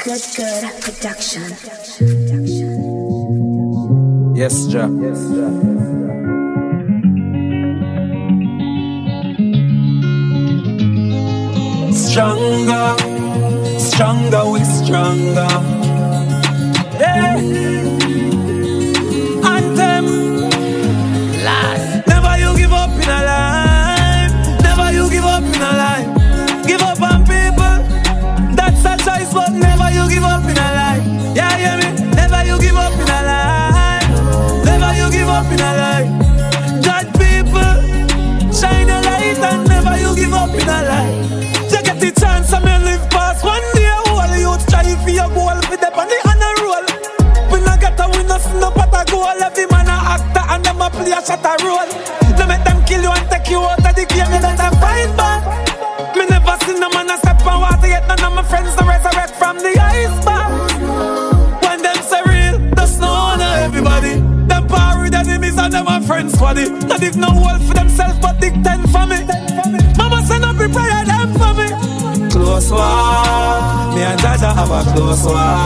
Good production. Yes, Ja. Stronger, stronger, we stronger. Yeah. Anthem. Last. Never you give up in a life. Never you give up in a life. Give up on people. That's a choice, but never you give up in a life. Yeah, hear me? Never you give up in a life. Never you give up in a life. God people, shine a light and never you give up in a life. You get the chance and me live past one day. All you try for your goal, for them on the honor roll. We not get a winner, no pot a goal. Every man a actor and them a play a shot a role. They make them kill you and take you out of the game. You let them fight back. Me never seen no man a step on water yet. None of my friends to resurrect from the iceberg. When them say real, there's no one of everybody. Them power with enemies and them a friends squaddy. Not if no wolf for themselves but dig 10 for me. Mama send up a prayer them for me. Close walk, me and Jaja have a close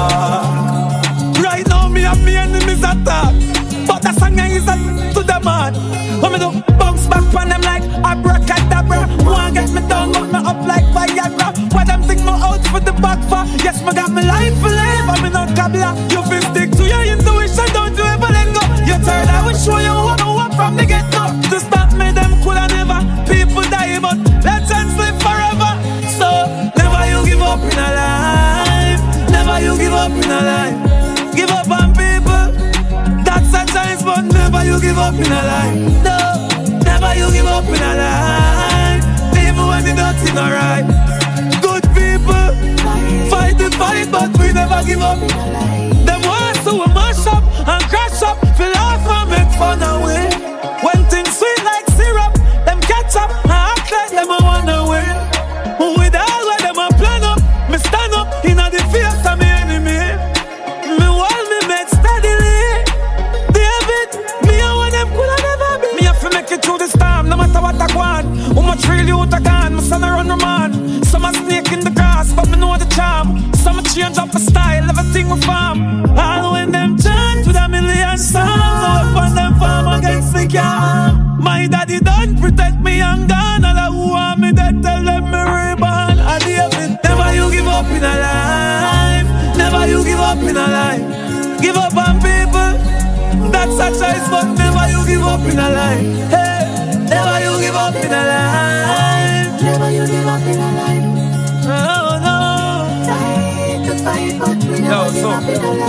walk. Right now me and me enemies attack, but the song is to the man. When me do bounce back on them like abracadabra. One get me down, got me up like Viagra. Why them think me out for the back for? Yes, me got me life for live, but me not cabla. You feel stick to your intuition, don't you ever let go. You turn I will show you what I want from the get-go. To stop me, them could have never. People die, but legends live forever. So, never you give up in a life. Never you give up in a life. Give up on people. That's a chance, but never you give up in a life. No, never you give up in a life. Even when it don't seem alright. Good people fight the fight, but we never give up. Them ones who will mash up and crash up, feel off and make fun away. When things sweet like syrup, them catch up and act like them a wanna win. With all what them a plan up, me stand up in the face of me enemy. Me wall me make steadily. David, me and one them coulda never be. Me have to make it through the storm, no matter what I want. How much real you out gone, my son a run man. Some a snake in the grass, but me know the charm. Some a change up a style, everything we farm. All when them chant with a million songs, up on them farm against me can. My daddy done protect me and gone. All who want me dead tell them me reborn. I David, never you give up in a life. Never you give up in a life. Give up on people. That's a choice, but never you give up in a life. Hey, never you give up in a life. Never you give up in a life. Oh no. Fight to fight, but we never give up in a life.